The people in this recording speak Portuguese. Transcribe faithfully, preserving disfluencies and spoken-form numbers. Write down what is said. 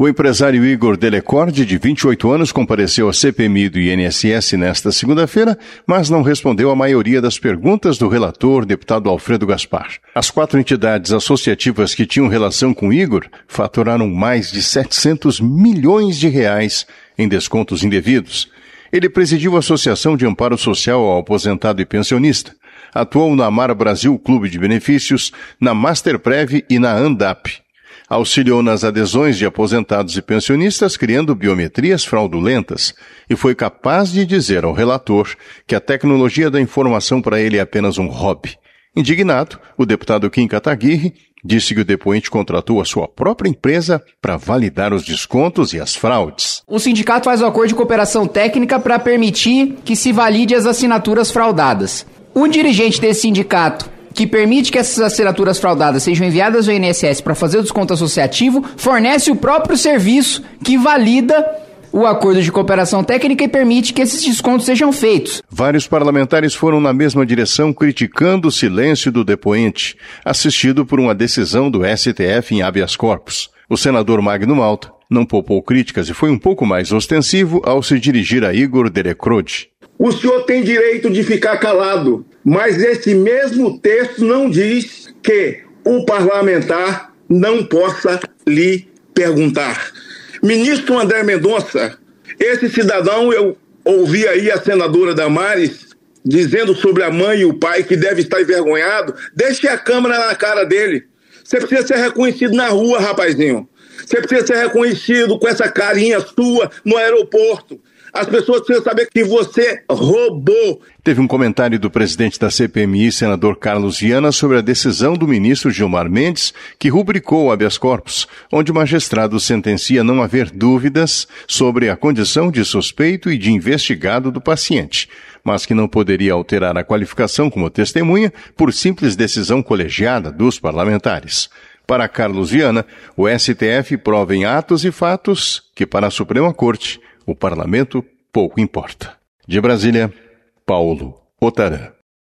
O empresário Igor Delecorde, de vinte e oito anos, compareceu à C P M I do I N S S nesta segunda-feira, mas não respondeu à maioria das perguntas do relator, deputado Alfredo Gaspar. As quatro entidades associativas que tinham relação com Igor faturaram mais de setecentos milhões de reais em descontos indevidos. Ele presidiu a Associação de Amparo Social ao Aposentado e Pensionista, atuou na Amar Brasil Clube de Benefícios, na Masterprev e na ANDAP. Auxiliou nas adesões de aposentados e pensionistas criando biometrias fraudulentas e foi capaz de dizer ao relator que a tecnologia da informação para ele é apenas um hobby. Indignado, o deputado Kim Kataguiri disse que o depoente contratou a sua própria empresa para validar os descontos e as fraudes. O sindicato faz um acordo de cooperação técnica para permitir que se valide as assinaturas fraudadas. Um dirigente desse sindicato que permite que essas assinaturas fraudadas sejam enviadas ao I N S S para fazer o desconto associativo, fornece o próprio serviço que valida o acordo de cooperação técnica e permite que esses descontos sejam feitos. Vários parlamentares foram na mesma direção criticando o silêncio do depoente, assistido por uma decisão do S T F em habeas corpus. O senador Magno Malta não poupou críticas e foi um pouco mais ostensivo ao se dirigir a Igor Delecorde. O senhor tem direito de ficar calado, mas esse mesmo texto não diz que o parlamentar não possa lhe perguntar. Ministro André Mendonça, esse cidadão, eu ouvi aí a senadora Damares dizendo sobre a mãe e o pai que deve estar envergonhado. Deixe a câmera na cara dele. Você precisa ser reconhecido na rua, rapazinho. Você precisa ser reconhecido com essa carinha sua no aeroporto. As pessoas precisam saber que você roubou. Teve um comentário do presidente da C P M I, senador Carlos Viana, sobre a decisão do ministro Gilmar Mendes, que rubricou o habeas corpus, onde o magistrado sentencia não haver dúvidas sobre a condição de suspeito e de investigado do paciente, mas que não poderia alterar a qualificação como testemunha por simples decisão colegiada dos parlamentares. Para Carlos Viana, o S T F prova em atos e fatos que, para a Suprema Corte, o parlamento pouco importa. De Brasília, Paulo Otarã.